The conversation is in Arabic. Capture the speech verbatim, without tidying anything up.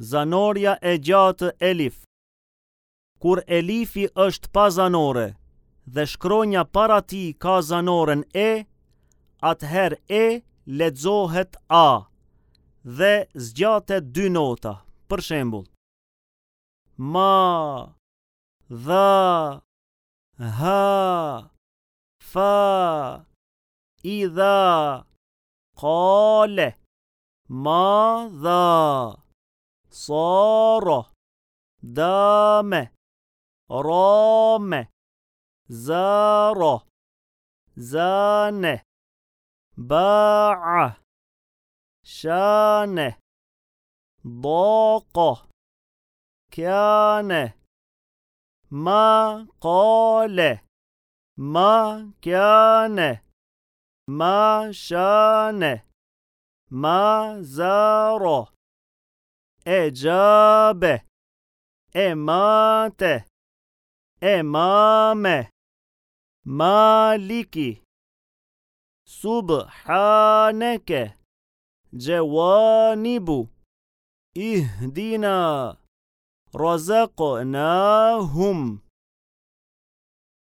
Zanoria e gjatë elif. Kur elifi është pa zanore dhe shkronja para ti ka zanoren e, atëherë e lexohet a dhe zgjatet dy nota. Për shembull, ma, dha, ha, fa, idha, qale, madha, sara, dame, rame, zara, zane, باع شان ضاق كان ما قال ما كان ما شان ما زار اجاب امات امام مالكي سبحانك جوانب اهدنا رزقناهم